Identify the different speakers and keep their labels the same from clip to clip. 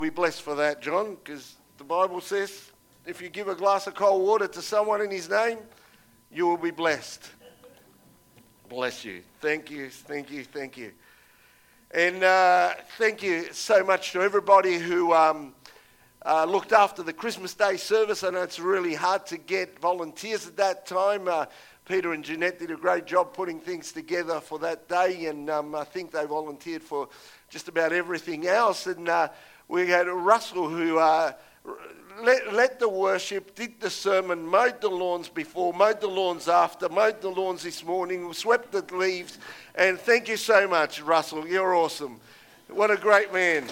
Speaker 1: Be blessed for that, John, because the Bible says if you give a glass of cold water to someone in his name, you will be blessed. Bless you. Thank you, thank you, thank you. And thank you so much to everybody who looked after the Christmas Day service. I know it's really hard to get volunteers at that time. Peter and Jeanette did a great job putting things together for that day, and I think they volunteered for just about everything else. And we had Russell who led the worship, did the sermon, mowed the lawns before, mowed the lawns after, mowed the lawns this morning, swept the leaves. And thank you so much, Russell. You're awesome. What a great man.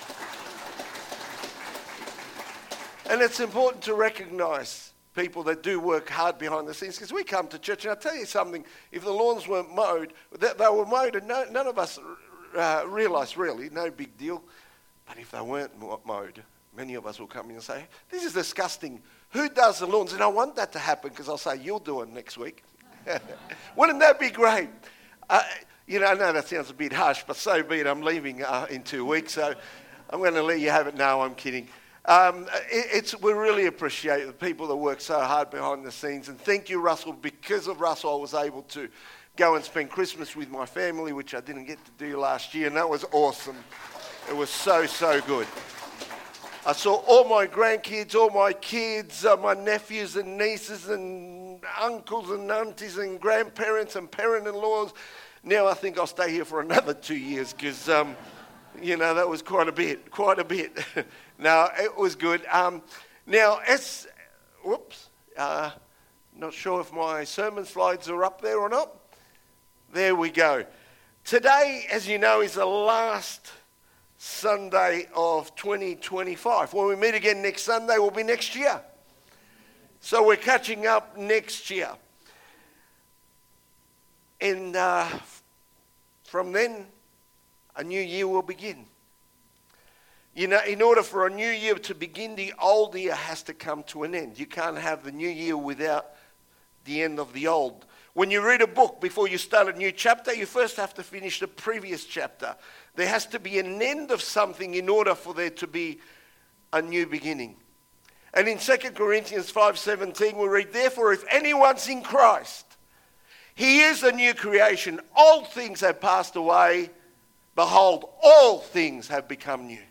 Speaker 1: And it's important to recognise people that do work hard behind the scenes, because we come to church, and I'll tell you something, if the lawns weren't mowed, they were mowed, and none of us realise really, no big deal. But if they weren't mowed, many of us will come in and say, this is disgusting. Who does the lawns? And I want that to happen, because I'll say, you'll do it next week. Wouldn't that be great? I know that sounds a bit harsh, but so be it. I'm leaving in 2 weeks, so I'm going to let you have it. No, I'm kidding. We really appreciate the people that work so hard behind the scenes. And thank you, Russell. Because of Russell, I was able to go and spend Christmas with my family, which I didn't get to do last year, and that was awesome. It was so, so good. I saw all my grandkids, all my kids, my nephews and nieces and uncles and aunties and grandparents and parent-in-laws. Now I think I'll stay here for another 2 years because, that was quite a bit. No, it was good. Now, not sure if my sermon slides are up there or not. There we go. Today, as you know, is the last Sunday of 2025. When we meet again next Sunday, will be next year. So we're catching up next year. And from then, a new year will begin. In order for a new year to begin, the old year has to come to an end. You can't have the new year without the end of the old. When you read a book, before you start a new chapter, you first have to finish the previous chapter. There has to be an end of something in order for there to be a new beginning. And in 2 Corinthians 5:17, we read, therefore, if anyone's in Christ, he is a new creation. Old things have passed away. Behold, all things have become new.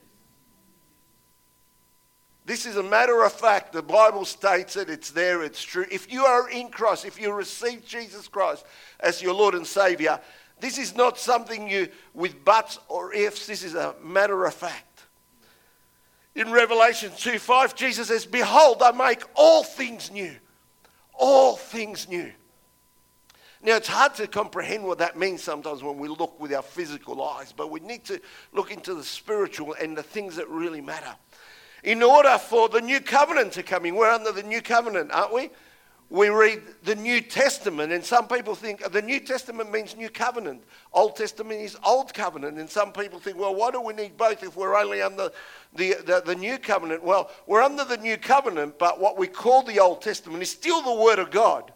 Speaker 1: This is a matter of fact. The Bible states it. It's there. It's true. If you are in Christ, if you receive Jesus Christ as your Lord and Saviour, this is not something you with buts or ifs. This is a matter of fact. In Revelation 2:5, Jesus says, behold, I make all things new. All things new. Now, it's hard to comprehend what that means sometimes when we look with our physical eyes, but we need to look into the spiritual and the things that really matter. In order for the new covenant to come in, we're under the new covenant, aren't we? We read the New Testament, and some people think the New Testament means new covenant. Old Testament is old covenant, and some people think, well, why do we need both if we're only under the new covenant? Well, we're under the new covenant, but what we call the Old Testament is still the Word of God.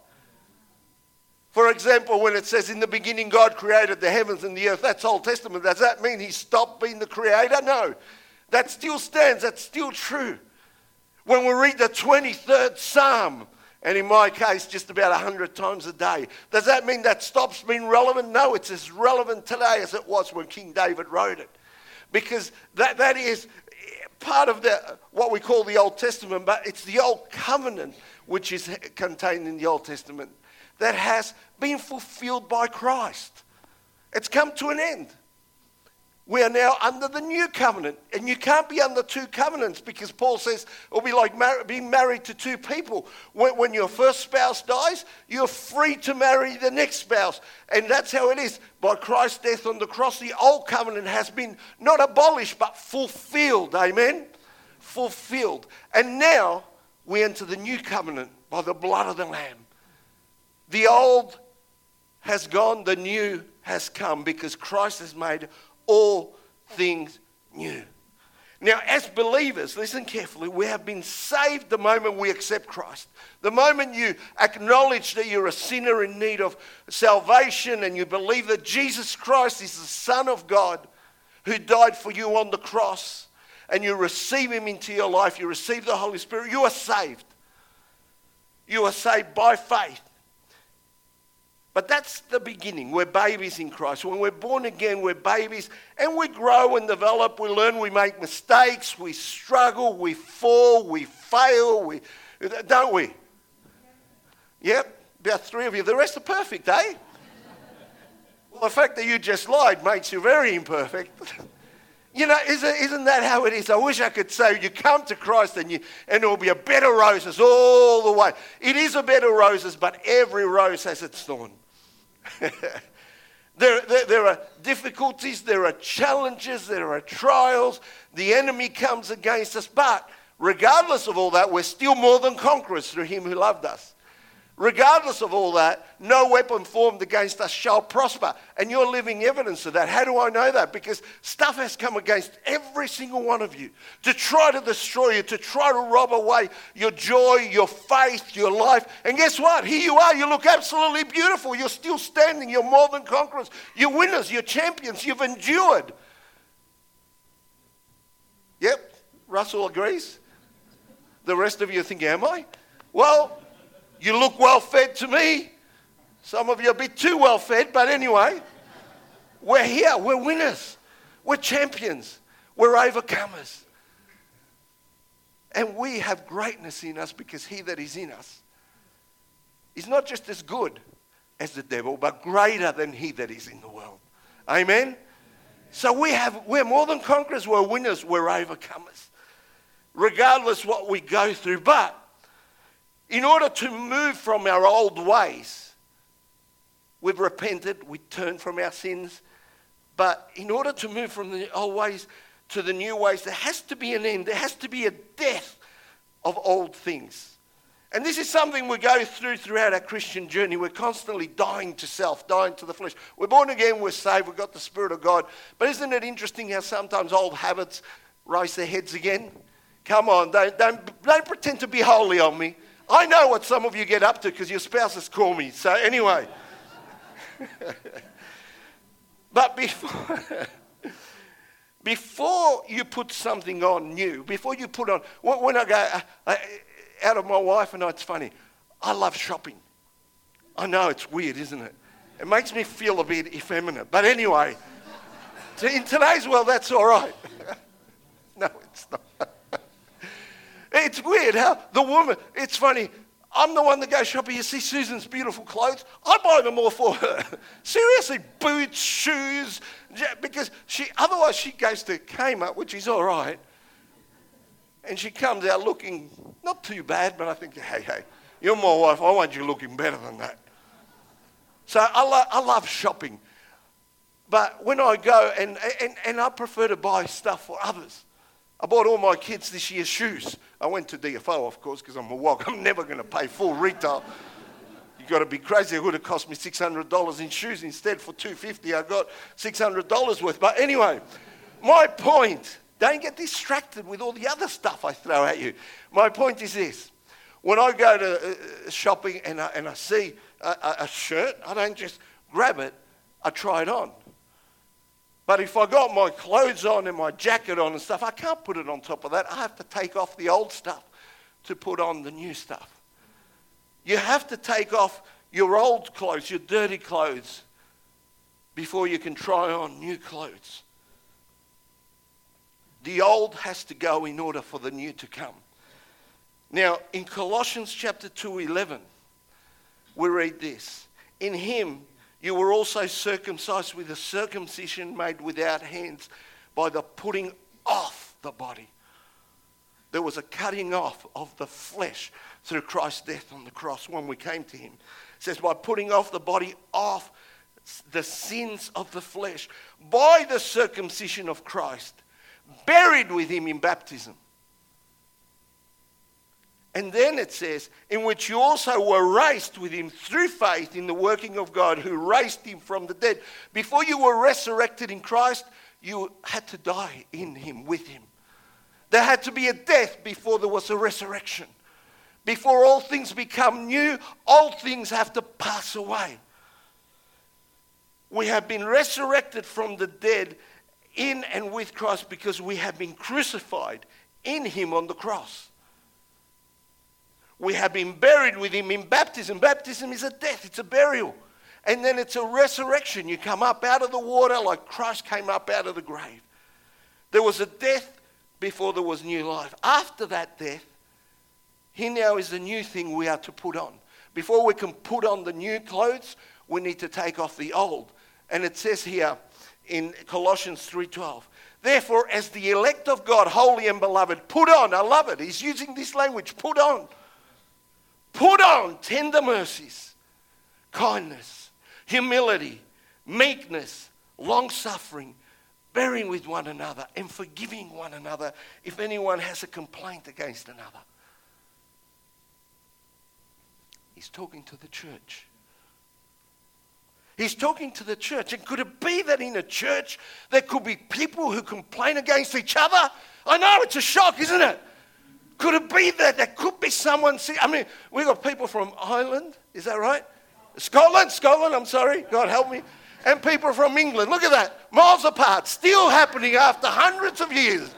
Speaker 1: For example, when it says, in the beginning God created the heavens and the earth, that's Old Testament. Does that mean he stopped being the creator? No. That still stands. That's still true. When we read the 23rd Psalm, and in my case, just about 100 times a day, does that mean that stops being relevant? No, it's as relevant today as it was when King David wrote it. Because that is part of what we call the Old Testament, but it's the Old Covenant which is contained in the Old Testament that has been fulfilled by Christ. It's come to an end. We are now under the new covenant, and you can't be under two covenants because Paul says it'll be like being married to two people. When your first spouse dies, you're free to marry the next spouse, and that's how it is. By Christ's death on the cross, the old covenant has been not abolished but fulfilled. Amen? Fulfilled. And now we enter the new covenant by the blood of the Lamb. The old has gone, the new has come because Christ has made all things new. Now, as believers, listen carefully, we have been saved the moment we accept Christ. The moment you acknowledge that you're a sinner in need of salvation and you believe that Jesus Christ is the Son of God who died for you on the cross and you receive him into your life, you receive the Holy Spirit, you are saved. You are saved by faith. But that's the beginning. We're babies in Christ. When we're born again, we're babies, and we grow and develop. We learn, we make mistakes, we struggle, we fall, we fail, don't we? Yep, about 3 of you. The rest are perfect, eh? Well, the fact that you just lied makes you very imperfect. You know, isn't that how it is? I wish I could say you come to Christ and it will be a bed of roses all the way. It is a bed of roses, but every rose has its thorn. There are difficulties, there are challenges, there are trials. The enemy comes against us, but regardless of all that, we're still more than conquerors through him who loved us. Regardless of all that, no weapon formed against us shall prosper. And you're living evidence of that. How do I know that? Because stuff has come against every single one of you to try to destroy you, to try to rob away your joy, your faith, your life. And guess what? Here you are. You look absolutely beautiful. You're still standing. You're more than conquerors. You're winners. You're champions. You've endured. Yep, Russell agrees. The rest of you think, am I? Well, you look well fed to me. Some of you are a bit too well fed, but anyway, we're here. We're winners. We're champions. We're overcomers. And we have greatness in us because he that is in us is not just as good as the devil, but greater than he that is in the world. Amen? So we're more than conquerors. We're winners. We're overcomers. Regardless what we go through. But in order to move from our old ways, we've repented, we turned from our sins. But in order to move from the old ways to the new ways, there has to be an end. There has to be a death of old things. And this is something we go throughout our Christian journey. We're constantly dying to self, dying to the flesh. We're born again, we're saved, we've got the Spirit of God. But isn't it interesting how sometimes old habits raise their heads again? Come on, don't pretend to be holy on me. I know what some of you get up to because your spouses call me. So anyway. But before you put something on new, before you put on, when I go out of my wife and I, it's funny, I love shopping. I know it's weird, isn't it? It makes me feel a bit effeminate. But anyway, in today's world, that's all right. No, it's not. It's weird how the woman, it's funny, I'm the one that goes shopping. You see Susan's beautiful clothes, I buy them all for her. Seriously, boots, shoes, because otherwise she goes to Kmart, which is all right, and she comes out looking not too bad, but I think, hey, you're my wife, I want you looking better than that. So I love shopping. But when I go, and I prefer to buy stuff for others. I bought all my kids this year shoes. I went to DFO, of course, because I'm a wog. I'm never going to pay full retail. You've got to be crazy. It would have cost me $600 in shoes. Instead, for $250, I got $600 worth. But anyway, my point, don't get distracted with all the other stuff I throw at you. My point is this. When I go to shopping and I see a shirt, I don't just grab it. I try it on. But if I got my clothes on and my jacket on and stuff, I can't put it on top of that. I have to take off the old stuff to put on the new stuff. You have to take off your old clothes, your dirty clothes, before you can try on new clothes. The old has to go in order for the new to come. Now, in Colossians chapter 2:11, we read this. In him, you were also circumcised with a circumcision made without hands by the putting off the body. There was a cutting off of the flesh through Christ's death on the cross when we came to him. It says by putting off the body, off the sins of the flesh, by the circumcision of Christ, buried with him in baptism. And then it says, in which you also were raised with him through faith in the working of God who raised him from the dead. Before you were resurrected in Christ, you had to die in him, with him. There had to be a death before there was a resurrection. Before all things become new, old things have to pass away. We have been resurrected from the dead in and with Christ because we have been crucified in him on the cross. We have been buried with him in baptism. Baptism is a death, it's a burial. And then it's a resurrection. You come up out of the water like Christ came up out of the grave. There was a death before there was new life. After that death, here now is the new thing we are to put on. Before we can put on the new clothes, we need to take off the old. And it says here in Colossians 3:12, therefore, as the elect of God, holy and beloved, put on, I love it, he's using this language, put on tender mercies, kindness, humility, meekness, long-suffering, bearing with one another and forgiving one another if anyone has a complaint against another. He's talking to the church. He's talking to the church. And could it be that in a church there could be people who complain against each other? I know, it's a shock, isn't it? Could it be that there could be someone... we've got people from Ireland, is that right? Scotland, I'm sorry, God help me. And people from England, look at that, miles apart, still happening after hundreds of years.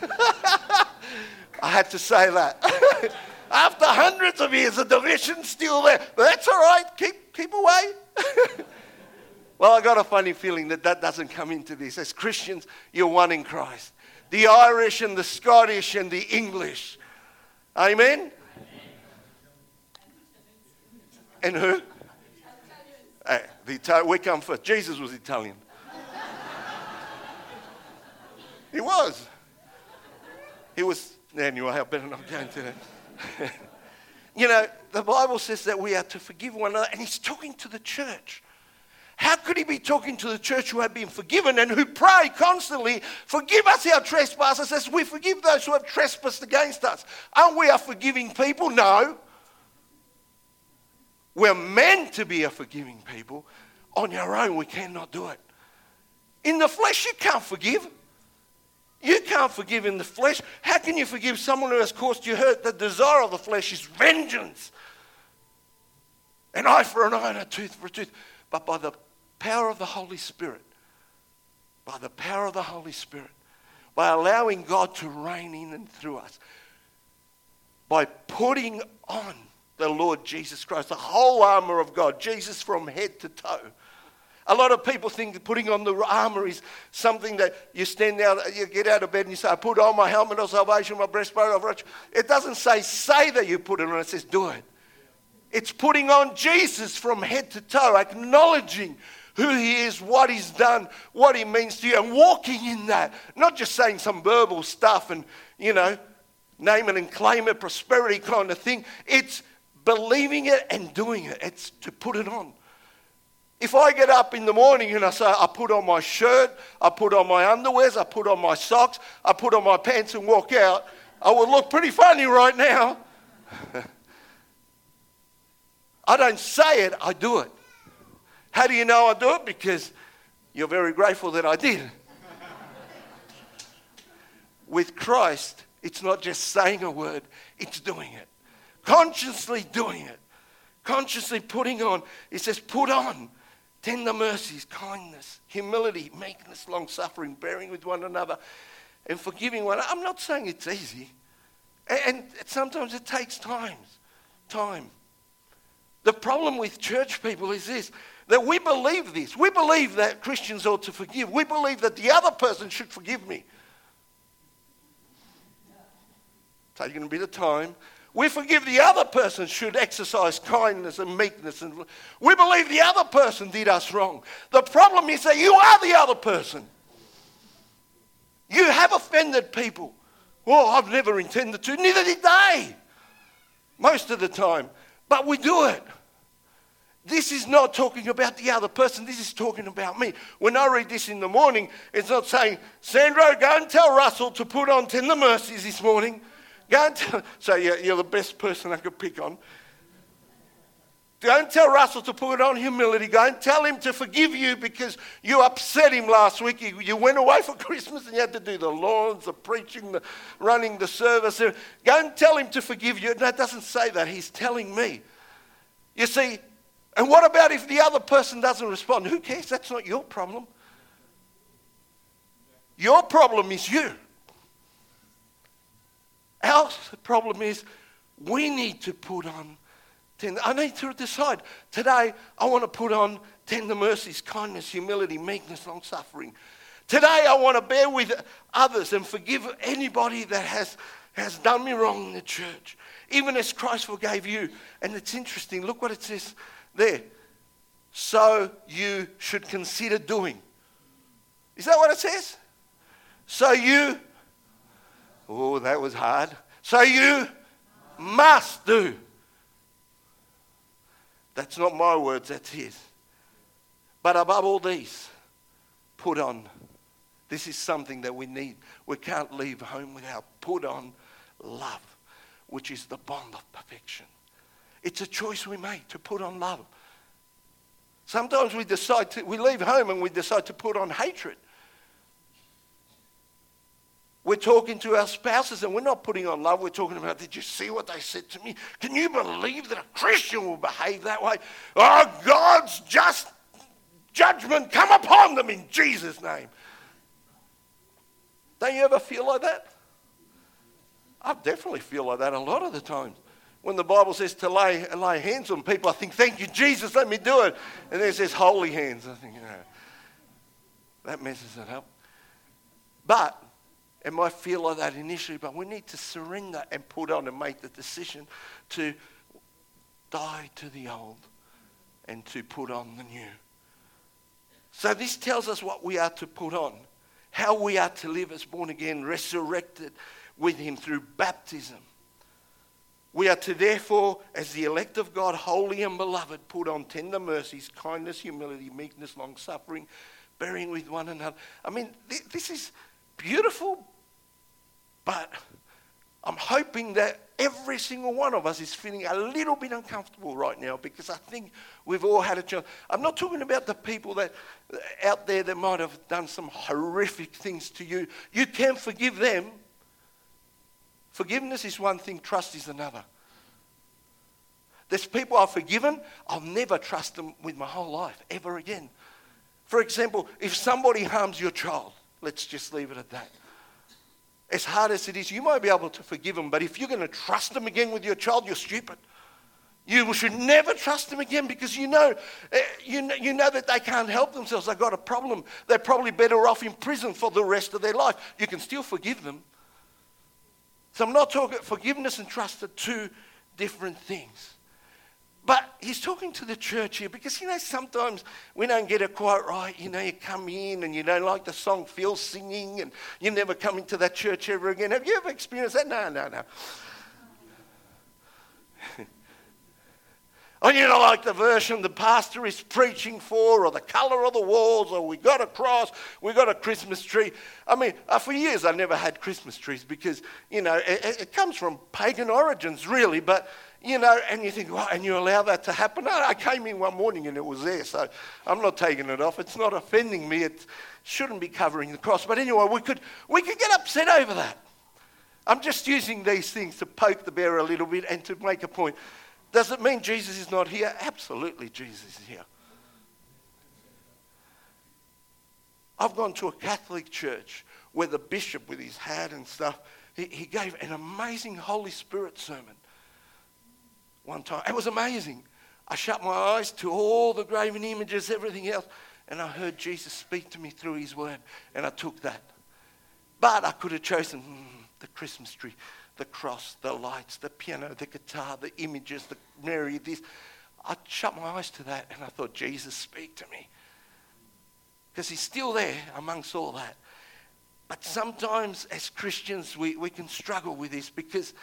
Speaker 1: I had to say that. After hundreds of years, the division's still there. But that's all right, keep away. Well, I got a funny feeling that doesn't come into this. As Christians, you're one in Christ. The Irish and the Scottish and the English. Amen? And who? Hey, we come first. Jesus was Italian. He was. Anyway, I better not go into that. You know, the Bible says that we are to forgive one another, and he's talking to the church. How could he be talking to the church who have been forgiven and who pray constantly, forgive us our trespasses as we forgive those who have trespassed against us? Aren't we a forgiving people? No. We're meant to be a forgiving people. On your own, we cannot do it. In the flesh, you can't forgive. You can't forgive in the flesh. How can you forgive someone who has caused you hurt? The desire of the flesh is vengeance. An eye for an eye and a tooth for a tooth. But by the power of the Holy Spirit, by allowing God to reign in and through us, by putting on the Lord Jesus Christ, the whole armor of God, Jesus from head to toe. A lot of people think that putting on the armor is something that you stand out, you get out of bed and you say, I put on my helmet of salvation, my breastplate of righteousness. It doesn't say that you put it on, it says do it. It's putting on Jesus from head to toe, acknowledging who he is, what he's done, what he means to you, and walking in that. Not just saying some verbal stuff and, name it and claim it, prosperity kind of thing. It's believing it and doing it. It's to put it on. If I get up in the morning and I say, I put on my shirt, I put on my underwears, I put on my socks, I put on my pants and walk out, I will look pretty funny right now. I don't say it, I do it. How do you know I do it? Because you're very grateful that I did. With Christ, it's not just saying a word, it's doing it. Consciously doing it. Consciously putting on. It says put on tender mercies, kindness, humility, meekness, long-suffering, bearing with one another, and forgiving one another. I'm not saying it's easy. And sometimes it takes time. The problem with church people is this, that we believe this. We believe that Christians ought to forgive. We believe that the other person should forgive me. Taking a bit of time. We forgive the other person should exercise kindness and meekness. And we believe the other person did us wrong. The problem is that you are the other person. You have offended people. Well, I've never intended to. Neither did they. Most of the time. But we do it. This is not talking about the other person. This is talking about me. When I read this in the morning, it's not saying, Sandro, go and tell Russell to put on tender mercies this morning. Go and tell... So you're the best person I could pick on. Go and tell Russell to put on humility. Go and tell him to forgive you because you upset him last week. You went away for Christmas and you had to do the lawns, the preaching, the running the service. Go and tell him to forgive you. No, it doesn't say that. He's telling me. You see, and what about if the other person doesn't respond? Who cares? That's not your problem. Your problem is you. Our problem is we need to put on tender. I need to decide. Today, I want to put on tender mercies, kindness, humility, meekness, long-suffering. Today, I want to bear with others and forgive anybody that has done me wrong in the church, even as Christ forgave you. And it's interesting. Look what it says there. So you should consider doing. Is that what it says? Oh, that was hard. So you must do. That's not my words, that's his. But above all these, put on. This is something that we need. We can't leave home without put on love, which is the bond of perfection. It's a choice we make to put on love. Sometimes we leave home and we decide to put on hatred. We're talking to our spouses and we're not putting on love. We're talking about, did you see what they said to me? Can you believe that a Christian will behave that way? Oh, God's just judgment come upon them in Jesus' name. Don't you ever feel like that? I definitely feel like that a lot of the times. When the Bible says to lay hands on people, I think, thank you, Jesus, let me do it. And then it says holy hands. I think, that messes it up. But it might feel like that initially, but we need to surrender and put on and make the decision to die to the old and to put on the new. So this tells us what we are to put on, how we are to live as born again, resurrected with him through baptism. We are to therefore, as the elect of God, holy and beloved, put on tender mercies, kindness, humility, meekness, long-suffering, bearing with one another. I mean, this is beautiful, but I'm hoping that every single one of us is feeling a little bit uncomfortable right now, because I think we've all had a chance. I'm not talking about the people that out there that might have done some horrific things to you. You can forgive them. Forgiveness is one thing, trust is another. There's people I've forgiven, I'll never trust them with my whole life, ever again. For example, if somebody harms your child, let's just leave it at that. As hard as it is, you might be able to forgive them, but if you're going to trust them again with your child, you're stupid. You should never trust them again, because you know that they can't help themselves. They've got a problem. They're probably better off in prison for the rest of their life. You can still forgive them. So I'm not talking, forgiveness and trust are two different things. But he's talking to the church here, because, sometimes we don't get it quite right. You come in and you don't like the song Phil's singing and you never come into that church ever again. Have you ever experienced that? No. Or you don't like the version the pastor is preaching for, or the colour of the walls, or we got a cross, we got a Christmas tree. I mean, for years I never had Christmas trees because, it comes from pagan origins really, but, and you think, well, and you allow that to happen? No, I came in one morning and it was there, so I'm not taking it off. It's not offending me. It shouldn't be covering the cross. But anyway, we could get upset over that. I'm just using these things to poke the bear a little bit and to make a point. Does it mean Jesus is not here? Absolutely, Jesus is here. I've gone to a Catholic church where the bishop, with his hat and stuff, he gave an amazing Holy Spirit sermon one time. It was amazing. I shut my eyes to all the graven images, everything else, and I heard Jesus speak to me through his word, and I took that. But I could have chosen the Christmas tree, the cross, the lights, the piano, the guitar, the images, the Mary, this. I shut my eyes to that and I thought, Jesus, speak to me. Because he's still there amongst all that. But sometimes as Christians, we can struggle with this because,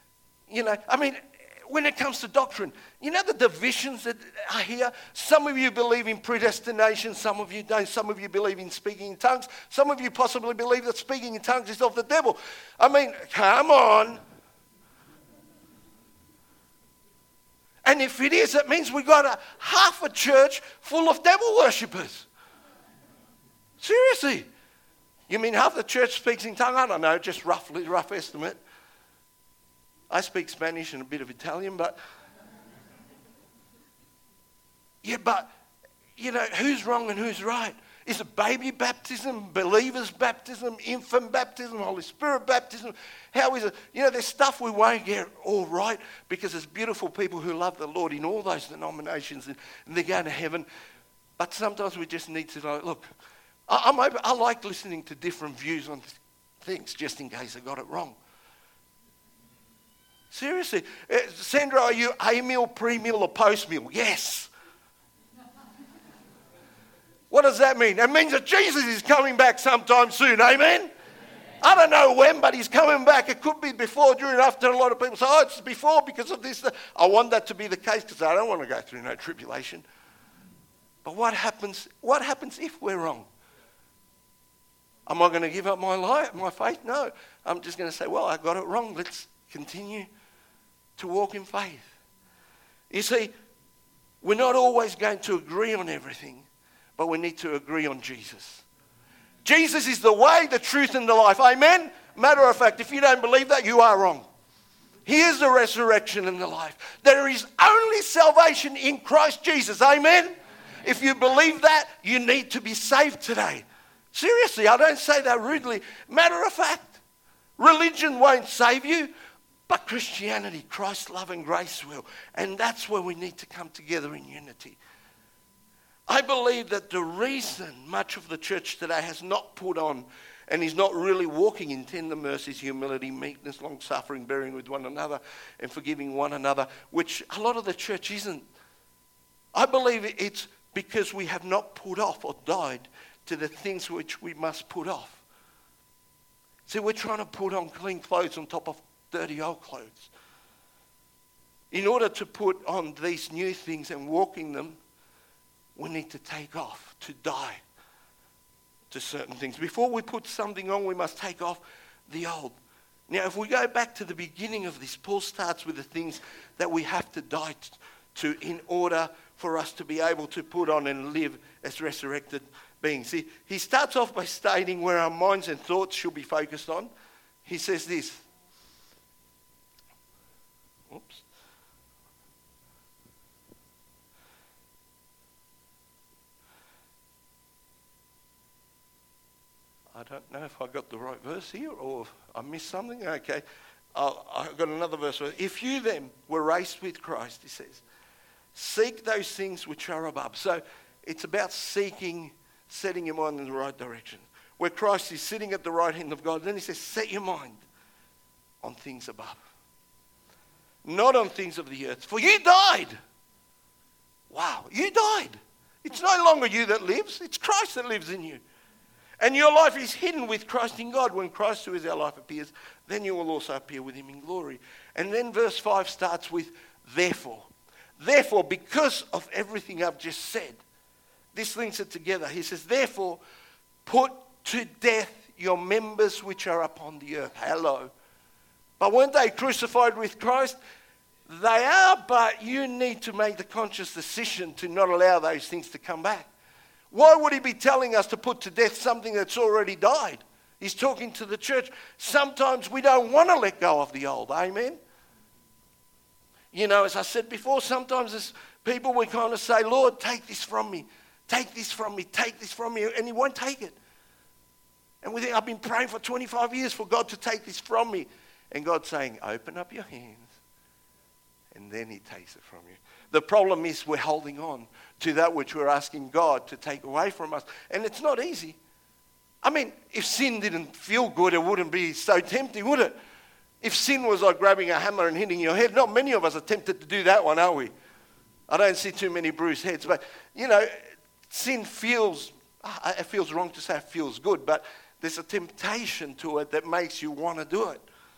Speaker 1: when it comes to doctrine, the divisions that are here. Some of you believe in predestination, some of you don't. Some of you believe in speaking in tongues. Some of you possibly believe that speaking in tongues is of the devil. I mean, come on. And if it is, it means we've got half a church full of devil worshippers. Seriously. You mean half the church speaks in tongues? I don't know, just rough estimate. I speak Spanish and a bit of Italian, but who's wrong and who's right? Is it baby baptism, believers baptism, infant baptism, Holy Spirit baptism? How is it? There's stuff we won't get all right because there's beautiful people who love the Lord in all those denominations and they're going to heaven. But sometimes we just need to know, look, I like listening to different views on things just in case I got it wrong. Seriously. Sandra, are you a-meal, pre-meal or post-meal? Yes. What does that mean? It means that Jesus is coming back sometime soon. Amen? I don't know when, but he's coming back. It could be before, during, after. A lot of people say, oh, it's before because of this. I want that to be the case because I don't want to go through no tribulation. But what happens if we're wrong? Am I going to give up my faith? No. I'm just going to say, well, I got it wrong. Let's continue to walk in faith. You see, we're not always going to agree on everything, but we need to agree on Jesus. Jesus is the way, the truth, and the life. Amen? Matter of fact, if you don't believe that, you are wrong. He is the resurrection and the life. There is only salvation in Christ Jesus. Amen? If you believe that, you need to be saved today. Seriously, I don't say that rudely. Matter of fact, religion won't save you, but Christianity, Christ's love and grace will. And that's where we need to come together in unity. I believe that the reason much of the church today has not put on and is not really walking in tender mercies, humility, meekness, long-suffering, bearing with one another and forgiving one another, which a lot of the church isn't. I believe it's because we have not put off or died to the things which we must put off. See, we're trying to put on clean clothes on top of dirty old clothes. In order to put on these new things and walk in them, we need to take off, to die to certain things. Before we put something on, we must take off the old. Now, if we go back to the beginning of this, Paul starts with the things that we have to die to in order for us to be able to put on and live as resurrected beings. See, he starts off by stating where our minds and thoughts should be focused on. He says this. Oops. I don't know if I got the right verse here or if I missed something. Okay. I've got another verse. If you then were raised with Christ, he says, seek those things which are above. So it's about seeking, setting your mind in the right direction. Where Christ is sitting at the right hand of God. Then he says, set your mind on things above. Not on things of the earth. For you died. Wow, you died. It's no longer you that lives. It's Christ that lives in you. And your life is hidden with Christ in God. When Christ, who is our life, appears, then you will also appear with him in glory. And then verse 5 starts with, therefore. Therefore, because of everything I've just said, this links it together. He says, therefore, put to death your members which are upon the earth. Hello. But weren't they crucified with Christ? They are, but you need to make the conscious decision to not allow those things to come back. Why would he be telling us to put to death something that's already died? He's talking to the church. Sometimes we don't want to let go of the old. Amen? You know, as I said before, sometimes as people, we kind of say, Lord, take this from me. Take this from me. Take this from me. And he won't take it. And we think, I've been praying for 25 years for God to take this from me. And God's saying, open up your hands. And then he takes it from you. The problem is we're holding on to that which we're asking God to take away from us. And it's not easy. I mean, if sin didn't feel good, it wouldn't be so tempting, would it? If sin was like grabbing a hammer and hitting your head, not many of us are tempted to do that one, are we? I don't see too many bruised heads. But, you know, sin feels, it feels wrong to say it feels good, but there's a temptation to it that makes you want to do it.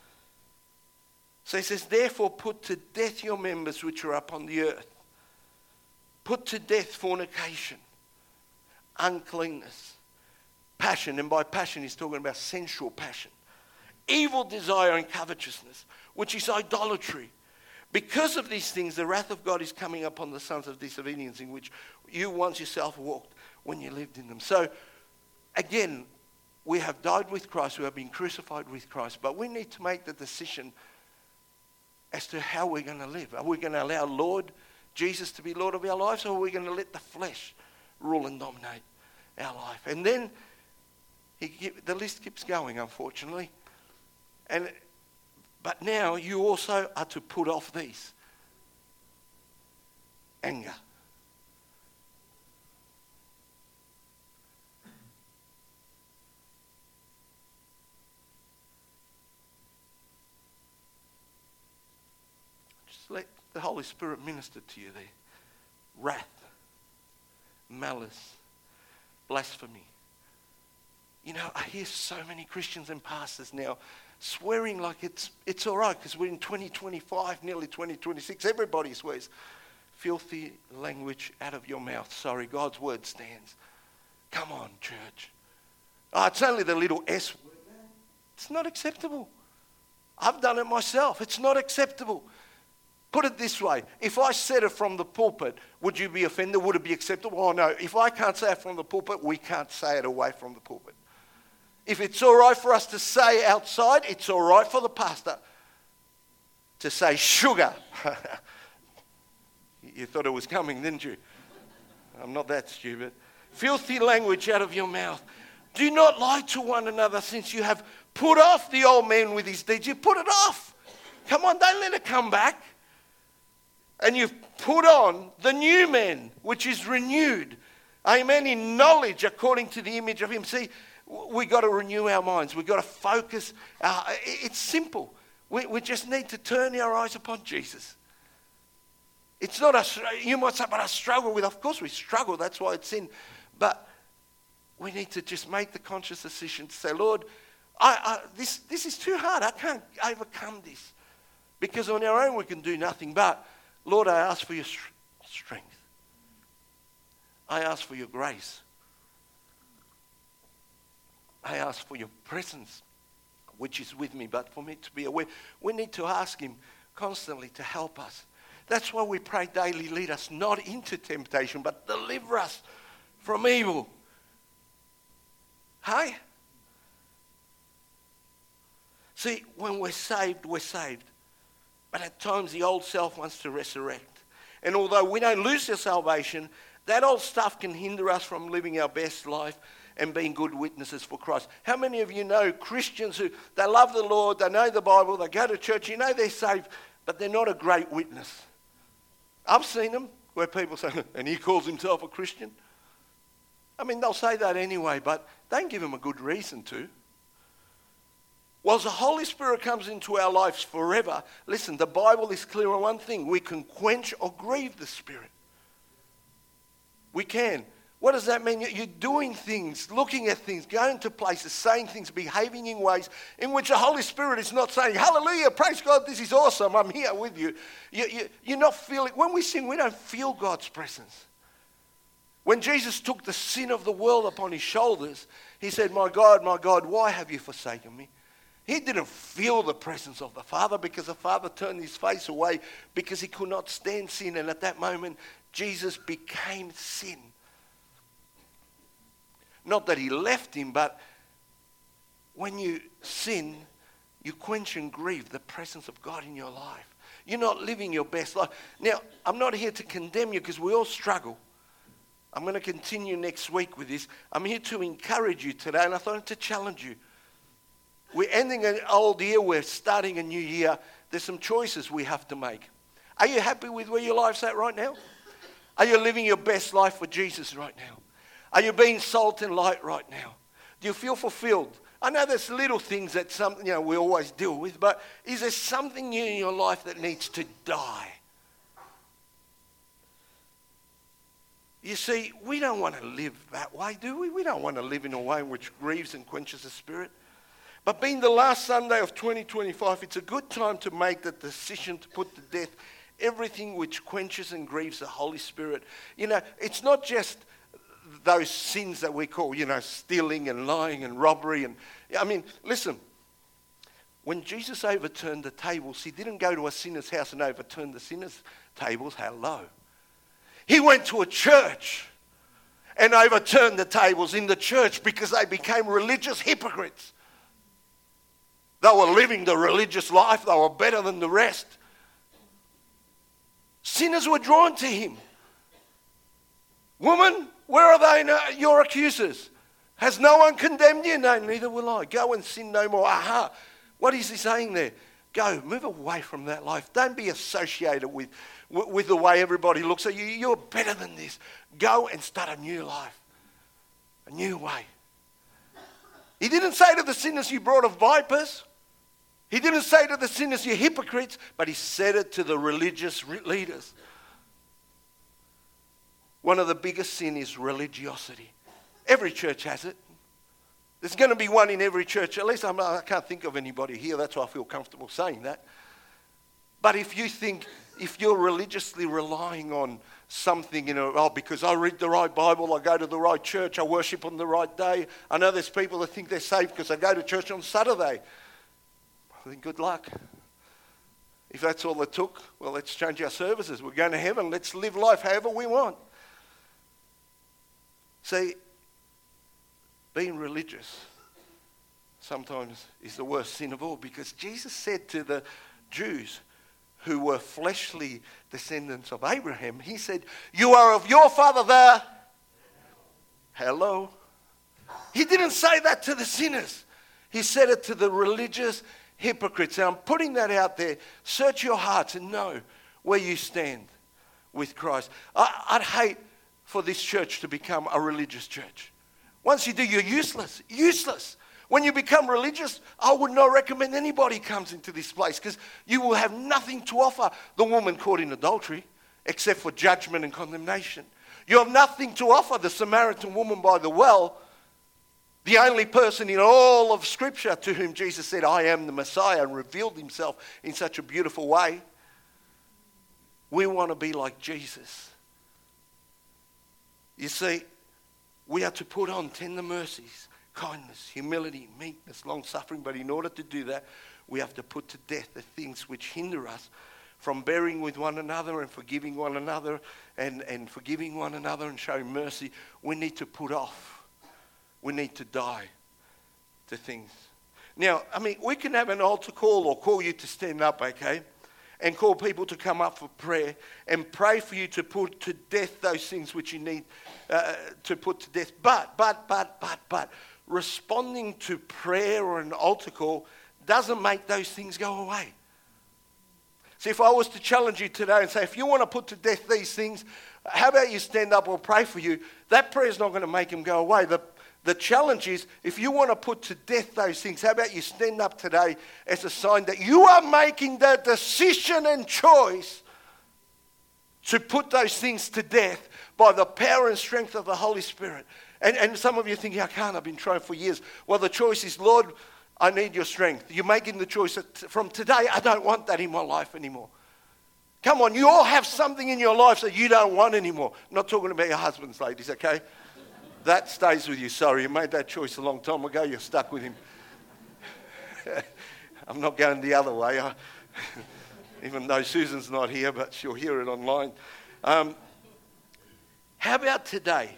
Speaker 1: So he says, therefore put to death your members which are upon the earth. Put to death fornication, uncleanness, passion. And by passion he's talking about sensual passion. Evil desire and covetousness, which is idolatry. Because of these things, the wrath of God is coming upon the sons of disobedience in which you once yourself walked when you lived in them. So again, we have died with Christ, we have been crucified with Christ, but we need to make the decision as to how we're going to live. Are we going to allow Lord Jesus to be Lord of our lives, or are we going to let the flesh rule and dominate? our life. And then the list keeps going, unfortunately. But now you also are to put off these. Anger. Just let the Holy Spirit minister to you there. Wrath, malice, blasphemy. You know, I hear so many Christians and pastors now swearing like it's all right because we're in 2025, nearly 2026. Everybody swears. Filthy language out of your mouth. Sorry, God's word stands. Come on, church. Oh, it's only the little S word. It's not acceptable. I've done it myself. It's not acceptable. Put it this way. If I said it from the pulpit, would you be offended? Would it be acceptable? Oh, no. If I can't say it from the pulpit, we can't say it away from the pulpit. If it's all right for us to say outside, it's all right for the pastor to say sugar. You thought it was coming, didn't you? I'm not that stupid. Filthy language out of your mouth. Do not lie to one another, since you have put off the old man with his deeds. You put it off. Come on, don't let it come back. And you've put on the new man, which is renewed. Amen. In knowledge according to the image of him. See, we've got to renew our minds. We've got to focus. It's simple. We just need to turn our eyes upon Jesus. It's not you might say, but I struggle with. Of course we struggle. That's why it's sin. But we need to just make the conscious decision to say, Lord, this is too hard. I can't overcome this. Because on our own we can do nothing. But, Lord, I ask for your strength. I ask for your grace. I ask for your presence, which is with me. But for me to be aware, we need to ask him constantly to help us. That's why we pray daily, lead us not into temptation, but deliver us from evil. Hey? See, when we're saved, we're saved. But at times the old self wants to resurrect. And although we don't lose our salvation, that old stuff can hinder us from living our best life and being good witnesses for Christ. How many of you know Christians who, they love the Lord, they know the Bible, they go to church, you know they're saved, but they're not a great witness? I've seen them where people say, and he calls himself a Christian. I mean, they'll say that anyway, but don't give him a good reason to. Whilst the Holy Spirit comes into our lives forever, listen, the Bible is clear on one thing. We can quench or grieve the Spirit. We can. What does that mean? You're doing things, looking at things, going to places, saying things, behaving in ways in which the Holy Spirit is not saying, hallelujah, praise God, this is awesome, I'm here with you. You're not feeling, when we sin, we don't feel God's presence. When Jesus took the sin of the world upon his shoulders, he said, my God, why have you forsaken me? He didn't feel the presence of the Father because the Father turned his face away because he could not stand sin. And at that moment, Jesus became sin. Not that he left him, but when you sin, you quench and grieve the presence of God in your life. You're not living your best life. Now, I'm not here to condemn you because we all struggle. I'm going to continue next week with this. I'm here to encourage you today, and I thought to challenge you. We're ending an old year. We're starting a new year. There's some choices we have to make. Are you happy with where your life's at right now? Are you living your best life for Jesus right now? Are you being salt and light right now? Do you feel fulfilled? I know there's little things that we always deal with, but is there something new in your life that needs to die? You see, we don't want to live that way, do we? We don't want to live in a way which grieves and quenches the Spirit. But being the last Sunday of 2025, it's a good time to make the decision to put to death everything which quenches and grieves the Holy Spirit. You know, it's not just those sins that we call, stealing and lying and robbery. Listen, when Jesus overturned the tables, he didn't go to a sinner's house and overturn the sinner's tables. Hello. He went to a church and overturned the tables in the church because they became religious hypocrites. They were living the religious life. They were better than the rest. Sinners were drawn to him. Woman, Where are they, your accusers? Has no one condemned you? No, neither will I. Go and sin no more. Aha. What is he saying there? Go, move away from that life. Don't be associated with the way everybody looks at you. You're better than this. Go and start a new life. A new way. He didn't say to the sinners, you brought of vipers. He didn't say to the sinners, you hypocrites. But he said it to the religious leaders. One of the biggest sin is religiosity. Every church has it. There's going to be one in every church. At least I can't think of anybody here. That's why I feel comfortable saying that. But if you're religiously relying on something, because I read the right Bible, I go to the right church, I worship on the right day. I know there's people that think they're saved because they go to church on Saturday. I think good luck. If that's all it took, well, let's change our services. We're going to heaven. Let's live life however we want. See, being religious sometimes is the worst sin of all, because Jesus said to the Jews who were fleshly descendants of Abraham, he said, you are of your father the... Hello? He didn't say that to the sinners. He said it to the religious hypocrites. And I'm putting that out there. Search your hearts and know where you stand with Christ. I'd hate for this church to become a religious church. Once you do, you're useless. Useless. When you become religious, I would not recommend anybody comes into this place, because you will have nothing to offer the woman caught in adultery except for judgment and condemnation. You have nothing to offer the Samaritan woman by the well, the only person in all of Scripture to whom Jesus said, I am the Messiah, and revealed himself in such a beautiful way. We want to be like Jesus. You see, we are to put on tender mercies, kindness, humility, meekness, long-suffering. But in order to do that, we have to put to death the things which hinder us from bearing with one another and forgiving one another and forgiving one another and showing mercy. We need to put off. We need to die to things. Now, we can have an altar call or call you to stand up, okay? And call people to come up for prayer and pray for you to put to death those things which you need to put to death. But responding to prayer or an altar call doesn't make those things go away. See, if I was to challenge you today and say, if you want to put to death these things, how about you stand up or pray for you? That prayer is not going to make them go away. The challenge is, if you want to put to death those things, how about you stand up today as a sign that you are making the decision and choice to put those things to death by the power and strength of the Holy Spirit. And some of you think, I can't, I've been trying for years. Well, the choice is, Lord, I need your strength. You're making the choice that from today, I don't want that in my life anymore. Come on, you all have something in your life that you don't want anymore. I'm not talking about your husbands, ladies, okay? That stays with you. Sorry, you made that choice a long time ago. You're stuck with him. I'm not going the other way. Even though Susan's not here, but she'll hear it online. How about today?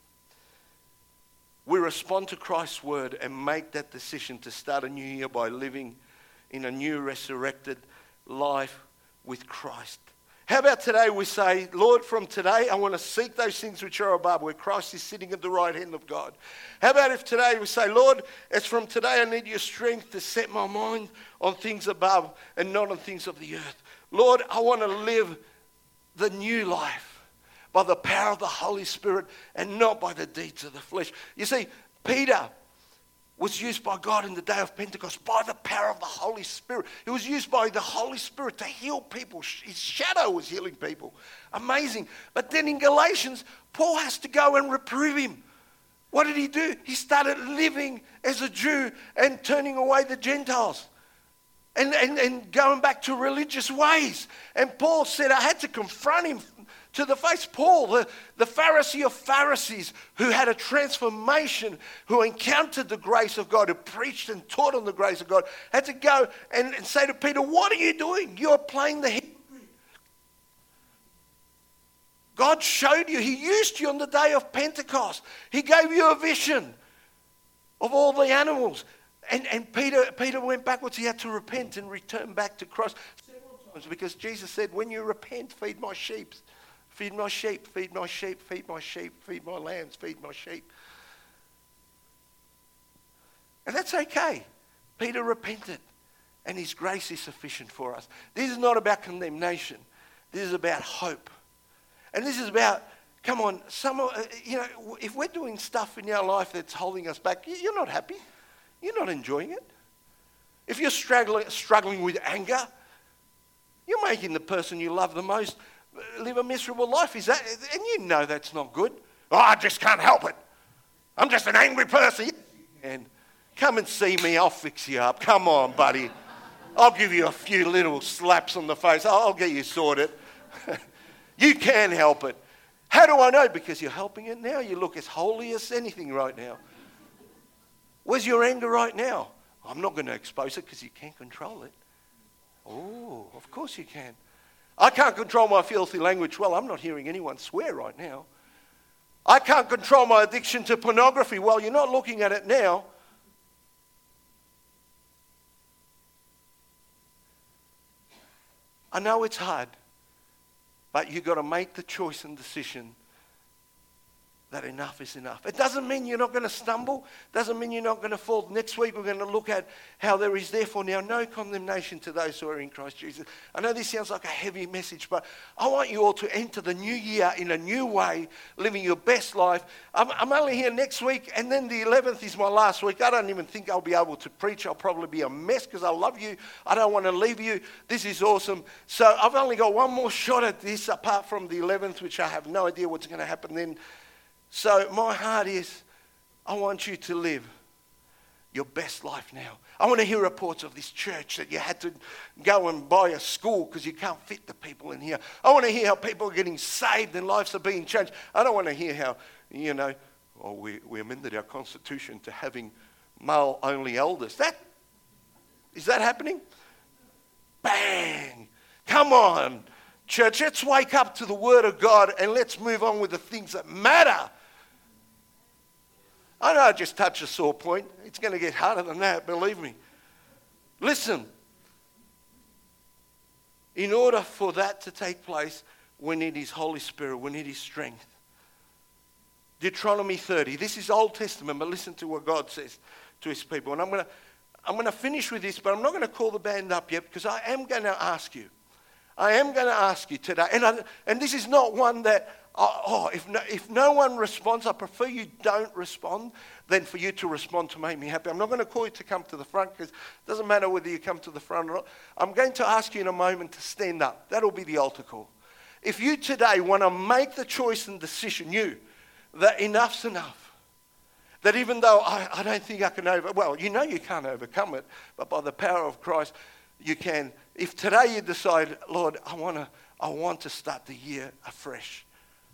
Speaker 1: We respond to Christ's word and make that decision to start a new year by living in a new resurrected life with Christ. How about today we say, Lord, from today I want to seek those things which are above, where Christ is sitting at the right hand of God. How about if today we say, Lord, as from today I need your strength to set my mind on things above and not on things of the earth. Lord, I want to live the new life by the power of the Holy Spirit and not by the deeds of the flesh. You see, Peter was used by God in the day of Pentecost by the power of the Holy Spirit. He was used by the Holy Spirit to heal people. His shadow was healing people. Amazing. But then in Galatians, Paul has to go and reprove him. What did he do? He started living as a Jew and turning away the Gentiles and going back to religious ways. And Paul said, I had to confront him to the face. Paul, the Pharisee of Pharisees, who had a transformation, who encountered the grace of God, who preached and taught on the grace of God, had to go and say to Peter, what are you doing? You're playing the hypocrite. God showed you. He used you on the day of Pentecost. He gave you a vision of all the animals. And Peter went backwards. He had to repent and return back to Christ several times, because Jesus said, when you repent, feed my sheep. Feed my sheep, feed my sheep, feed my sheep, feed my lambs, feed my sheep. And that's okay. Peter repented, and his grace is sufficient for us. This is not about condemnation. This is about hope. And this is about, come on, if we're doing stuff in our life that's holding us back, you're not happy. You're not enjoying it. If you're struggling with anger, you're making the person you love the most live a miserable life. And you know that's not good. Oh, I just can't help it. I'm just an angry person. And come and see me, I'll fix you up. Come on, buddy. I'll give you a few little slaps on the face. I'll get you sorted. You can help it. How do I know? Because you're helping it now. You look as holy as anything right now. Where's your anger right now? I'm not going to expose it because you can't control it. Oh, of course you can. I can't control my filthy language. Well, I'm not hearing anyone swear right now. I can't control my addiction to pornography. Well, you're not looking at it now. I know it's hard, but you've got to make the choice and decision that enough is enough. It doesn't mean you're not going to stumble. Doesn't mean you're not going to fall. Next week we're going to look at how there is therefore now no condemnation to those who are in Christ Jesus. I know this sounds like a heavy message, but I want you all to enter the new year in a new way, living your best life. I'm only here next week, and then the 11th is my last week. I don't even think I'll be able to preach. I'll probably be a mess because I love you. I don't want to leave you. This is awesome. So I've only got one more shot at this apart from the 11th, which I have no idea what's going to happen then. So my heart is, I want you to live your best life now. I want to hear reports of this church that you had to go and buy a school because you can't fit the people in here. I want to hear how people are getting saved and lives are being changed. I don't want to hear how, we amended our constitution to having male-only elders. Is that happening? Bang! Come on, church, let's wake up to the Word of God and let's move on with the things that matter. I know I just touched a sore point. It's going to get harder than that, believe me. Listen, in order for that to take place, we need His Holy Spirit. We need His strength. Deuteronomy 30. This is Old Testament, but listen to what God says to His people. And I'm going to finish with this, but I'm not going to call the band up yet because I am going to ask you. I am going to ask you today, and this is not one that, if no one responds, I prefer you don't respond than for you to respond to make me happy. I'm not going to call you to come to the front because it doesn't matter whether you come to the front or not. I'm going to ask you in a moment to stand up. That'll be the altar call. If you today want to make the choice and decision, that enough's enough. That even though I don't think I can you can't overcome it, but by the power of Christ, you can. If today you decide, Lord, I want to start the year afresh.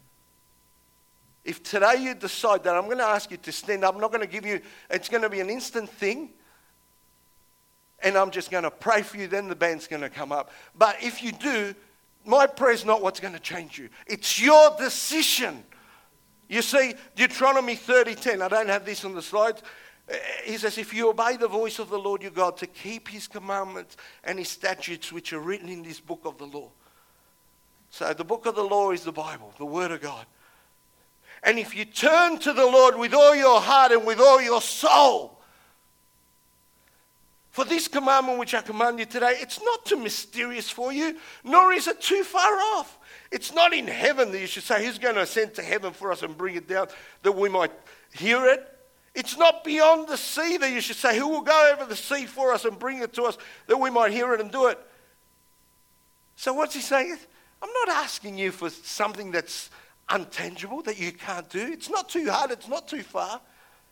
Speaker 1: If today you decide that, I'm going to ask you to stand up. I'm not going to give you, it's going to be an instant thing. And I'm just going to pray for you, then the band's going to come up. But if you do, my prayer's not what's going to change you. It's your decision. You see, Deuteronomy 30:10, I don't have this on the slides. He says, if you obey the voice of the Lord your God to keep His commandments and His statutes which are written in this book of the law. So the book of the law is the Bible, the Word of God. And if you turn to the Lord with all your heart and with all your soul, for this commandment which I command you today, it's not too mysterious for you, nor is it too far off. It's not in heaven that you should say, who's going to ascend to heaven for us and bring it down that we might hear it? It's not beyond the sea that you should say, who will go over the sea for us and bring it to us that we might hear it and do it? So what's he saying? I'm not asking you for something that's untangible, that you can't do. It's not too hard. It's not too far.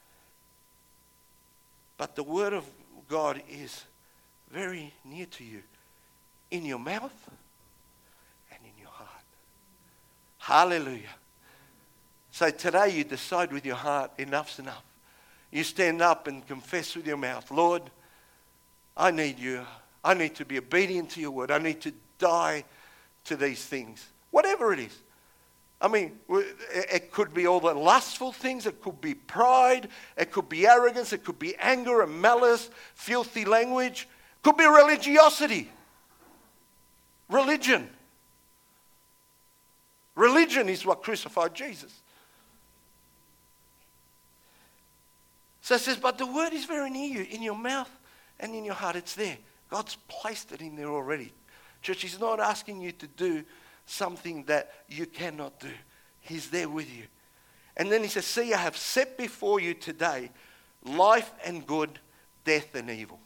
Speaker 1: But the Word of God is very near to you, in your mouth and in your heart. Hallelujah. So today you decide with your heart, enough's enough. You stand up and confess with your mouth, Lord, I need you. I need to be obedient to your word. I need to die to these things, whatever it is. I mean, it could be all the lustful things. It could be pride. It could be arrogance. It could be anger and malice, filthy language. It could be religiosity. Religion. Religion is what crucified Jesus. So it says, but the word is very near you, in your mouth and in your heart. It's there. God's placed it in there already. Church, he's not asking you to do something that you cannot do. He's there with you. And then he says, see, I have set before you today life and good, death and evil.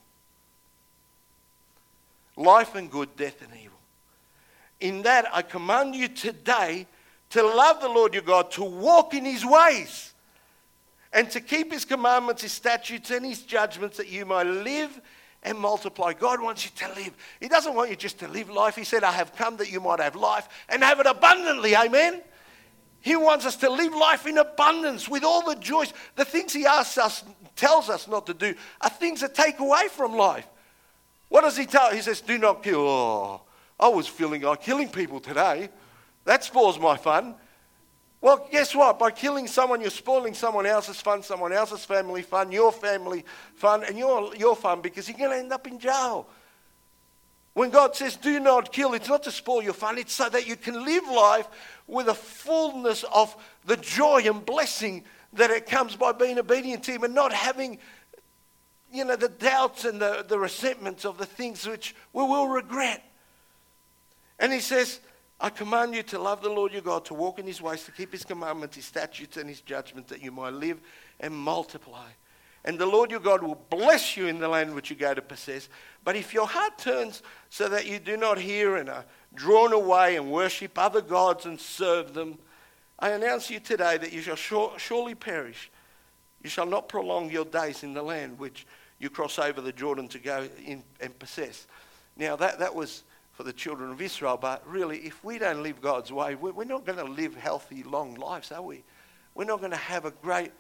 Speaker 1: Life and good, death and evil. In that I command you today to love the Lord your God, to walk in his ways, and to keep his commandments, his statutes and his judgments, that you might live and multiply. God wants you to live. He doesn't want you just to live life. He said, I have come that you might have life and have it abundantly. Amen? He wants us to live life in abundance with all the joys. The things he asks us, tells us not to do, are things that take away from life. What does he tell? He says, do not kill. Oh, I was feeling like killing people today. That spoils my fun. Well, guess what? By killing someone, you're spoiling someone else's fun, someone else's family fun, your family fun, and your fun, because you're going to end up in jail. When God says do not kill, it's not to spoil your fun. It's so that you can live life with a fullness of the joy and blessing that it comes by being obedient to him, and not having, the doubts and the resentments of the things which we will regret. And he says, I command you to love the Lord your God, to walk in his ways, to keep his commandments, his statutes and his judgments, that you might live and multiply. And the Lord your God will bless you in the land which you go to possess. But if your heart turns so that you do not hear and are drawn away and worship other gods and serve them, I announce you today that you shall surely perish. You shall not prolong your days in the land which you cross over the Jordan to go in and possess. Now that was for the children of Israel, but really, if we don't live God's way, we're not going to live healthy, long lives, are we? We're not going to have a great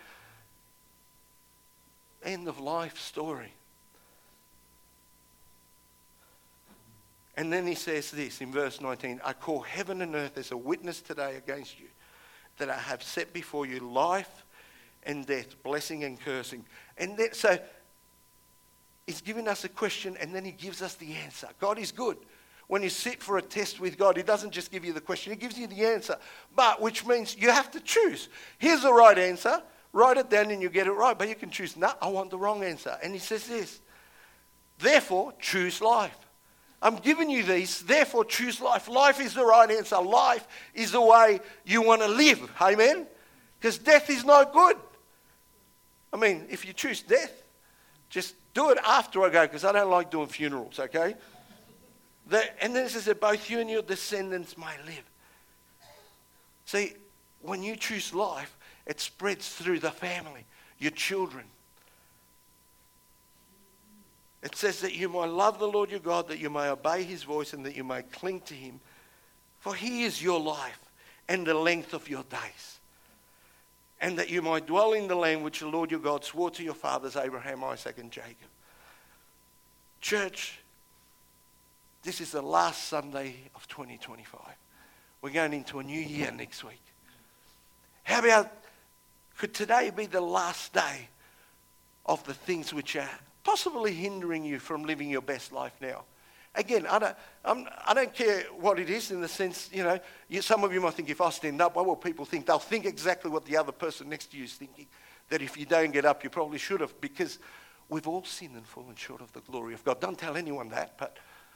Speaker 1: end of life story. And then he says this in verse 19, I call heaven and earth as a witness today against you, that I have set before you life and death, blessing and cursing. And then, so he's giving us a question, and then he gives us the answer. God is good. When you sit for a test with God, he doesn't just give you the question, he gives you the answer. But which means you have to choose. Here's the right answer. Write it down and you get it right. But you can choose, no, I want the wrong answer. And he says this, therefore choose life. I'm giving you these, therefore choose life. Life is the right answer. Life is the way you want to live. Amen? Because death is not good. I mean, if you choose death, just do it after I go, because I don't like doing funerals, okay? And then it says that both you and your descendants may live. See, when you choose life, it spreads through the family, your children. It says that you might love the Lord your God, that you may obey his voice, and that you may cling to him. For he is your life and the length of your days. And that you might dwell in the land which the Lord your God swore to your fathers, Abraham, Isaac, and Jacob. Church, this is the last Sunday of 2025. We're going into a new year next week. How about, could today be the last day of the things which are possibly hindering you from living your best life now? Again, I don't care what it is, in the sense, some of you might think, if I stand up, what will people think? They'll think exactly what the other person next to you is thinking. That if you don't get up, you probably should have, because we've all sinned and fallen short of the glory of God. Don't tell anyone that, but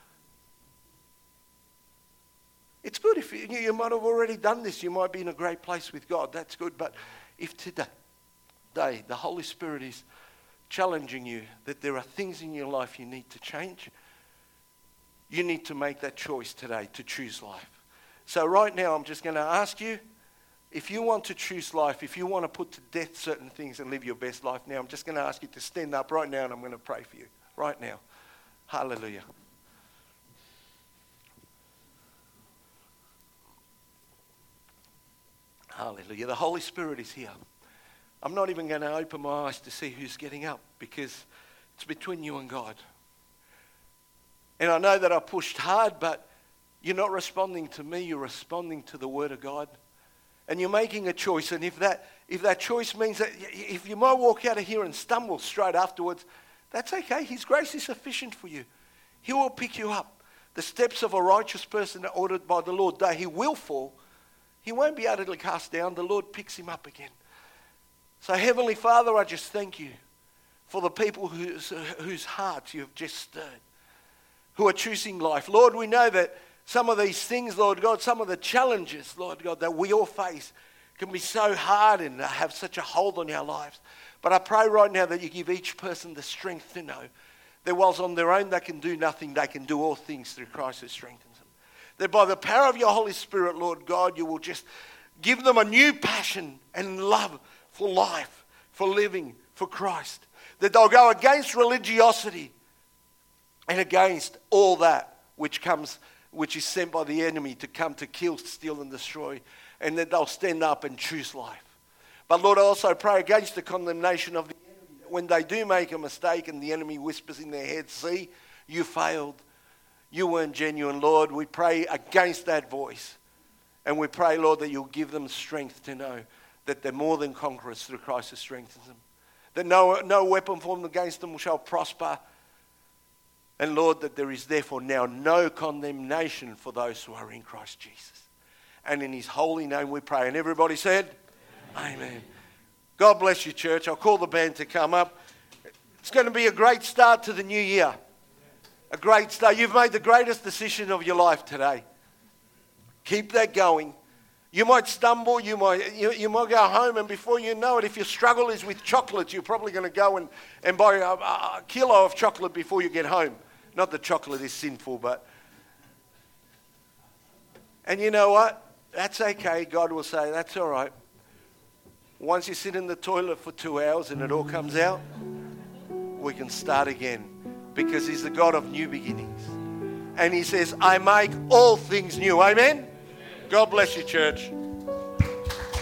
Speaker 1: it's good if you might have already done this. You might be in a great place with God. That's good. But if today the Holy Spirit is challenging you that there are things in your life you need to change, you need to make that choice today to choose life. So right now, I'm just going to ask you, if you want to choose life, if you want to put to death certain things and live your best life now, I'm just going to ask you to stand up right now, and I'm going to pray for you right now. Hallelujah. Hallelujah. The Holy Spirit is here. I'm not even going to open my eyes to see who's getting up, because it's between you and God. And I know that I pushed hard, but you're not responding to me, you're responding to the Word of God. And you're making a choice. And if that choice means that if you might walk out of here and stumble straight afterwards, that's okay. His grace is sufficient for you. He will pick you up. The steps of a righteous person are ordered by the Lord. Though he will fall, he won't be utterly cast down. The Lord picks him up again. So Heavenly Father, I just thank you for the people whose hearts you have just stirred, who are choosing life. Lord, we know that some of these things, Lord God, some of the challenges, Lord God, that we all face can be so hard and have such a hold on our lives. But I pray right now that you give each person the strength to know that whilst on their own they can do nothing, they can do all things through Christ who strengthens them. That by the power of your Holy Spirit, Lord God, you will just give them a new passion and love for life, for living, for Christ. That they'll go against religiosity and against all that which is sent by the enemy to come to kill, steal and destroy. And that they'll stand up and choose life. But Lord, I also pray against the condemnation of the enemy. When they do make a mistake and the enemy whispers in their head, see, you failed. You weren't genuine, Lord. We pray against that voice. And we pray, Lord, that you'll give them strength to know that they're more than conquerors through Christ who strengthens them. That no weapon formed against them shall prosper. And Lord, that there is therefore now no condemnation for those who are in Christ Jesus. And in his holy name we pray. And everybody said, Amen. God bless you, church. I'll call the band to come up. It's going to be a great start to the new year. A great start. You've made the greatest decision of your life today. Keep that going. You might stumble. You might go home, and before you know it, if your struggle is with chocolate, you're probably going to go and buy a kilo of chocolate before you get home. Not that chocolate is sinful, but... And you know what? That's okay. God will say, that's all right. Once you sit in the toilet for 2 hours and it all comes out, we can start again. Because he's the God of new beginnings. And he says, I make all things new. Amen? God bless you, church.